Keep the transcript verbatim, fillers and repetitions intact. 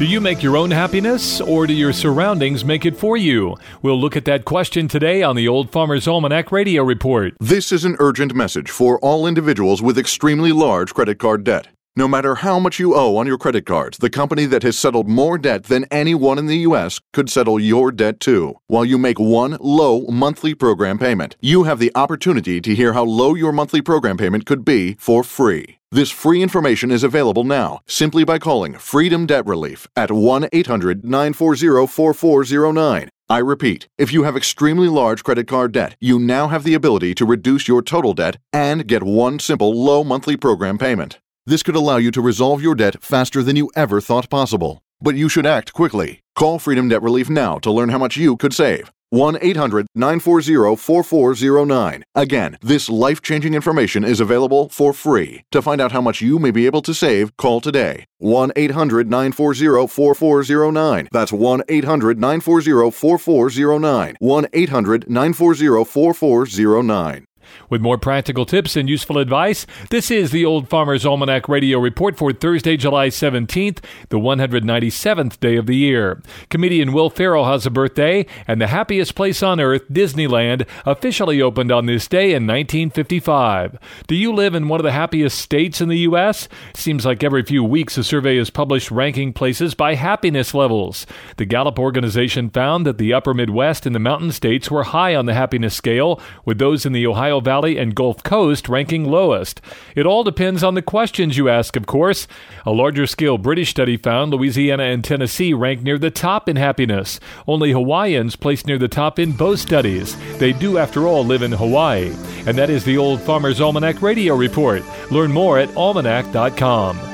Do you make your own happiness, or do your surroundings make it for you? We'll look at that question today on the Old Farmer's Almanac Radio Report. This is an urgent message for all individuals with extremely large credit card debt. No matter how much you owe on your credit cards, the company that has settled more debt than anyone in the U S could settle your debt too, while you make one low monthly program payment. You have the opportunity to hear how low your monthly program payment could be for free. This free information is available now simply by calling Freedom Debt Relief at one eight hundred nine four zero four four zero nine. I repeat, if you have extremely large credit card debt, you now have the ability to reduce your total debt and get one simple low monthly program payment. This could allow you to resolve your debt faster than you ever thought possible. But you should act quickly. Call Freedom Debt Relief now to learn how much you could save. one eight hundred nine four zero four four zero nine. Again, this life-changing information is available for free. To find out how much you may be able to save, call today. one eight hundred nine four zero four four zero nine. That's one eight hundred nine four zero four four zero nine. one eight hundred nine four zero four four zero nine. With more practical tips and useful advice, this is the Old Farmer's Almanac Radio Report for Thursday, July seventeenth, the one hundred ninety-seventh day of the year. Comedian Will Ferrell has a birthday, and the happiest place on earth, Disneyland, officially opened on this day in nineteen fifty-five. Do you live in one of the happiest states in the U S? Seems like every few weeks a survey is published ranking places by happiness levels. The Gallup organization found that the upper Midwest and the mountain states were high on the happiness scale, with those in the Ohio Valley and Gulf Coast ranking lowest. It all depends on the questions you ask, of course. A larger scale British study found Louisiana and Tennessee ranked near the top in happiness. Only Hawaiians placed near the top in both studies. They do, after all, live in Hawaii. And that is the Old Farmer's Almanac Radio Report. Learn more at almanac dot com.